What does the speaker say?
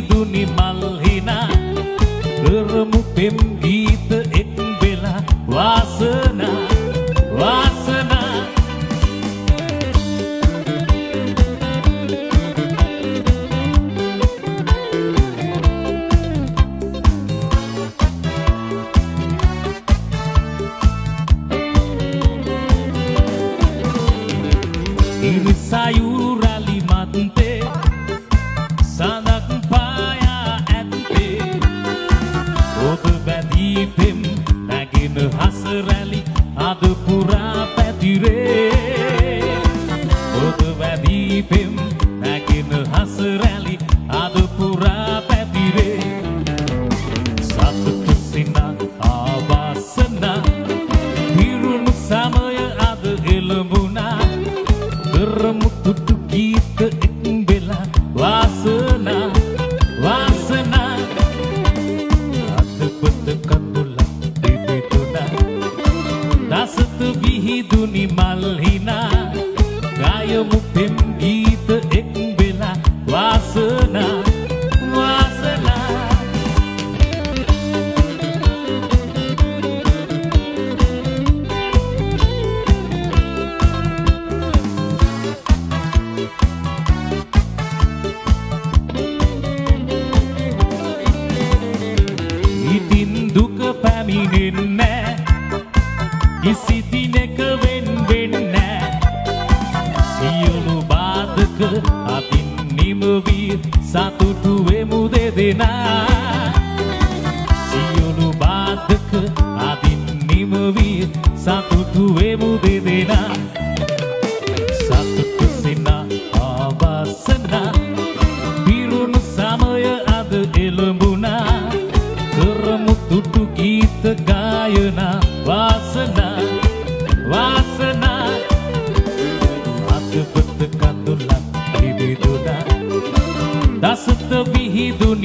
විහිදුනි මල් හිනා කරමු පෙම් ගීත එක් වෙලා වාසනා වාසනා sayur rali mante sanak paya ante ob badi pem nagin has rali adu pura patire ob badi pem nagin has rali adu pura patire satu sina avasana birun samaya adu elembuna කරමු තුටු ගීත එක් වෙලා වාසනා වාසනා අදපත කඳුල පිපිටුනා දසත විහිදුනි මල් හිනා ගායමු පෙම් ගීත එක් වෙලා වාසනා වාසනා දුක පැමිණෙන්නේ කිසි දිනක වෙන්නේ සියලු බාධක අතින් නිමවි සතුටු වෙමු දෙදෙනා සියලු බාධක අතින් නිමවි සතුටු වෙමු දෙදෙනා සතුටු සිනා අවසනා පිරුණු සමය අද එළඹුණා කරමු තුටු ගීත ගායනා වාසනා වාසනා අදපත කඳුලක් පිබිදුනා දසත විහිදුනි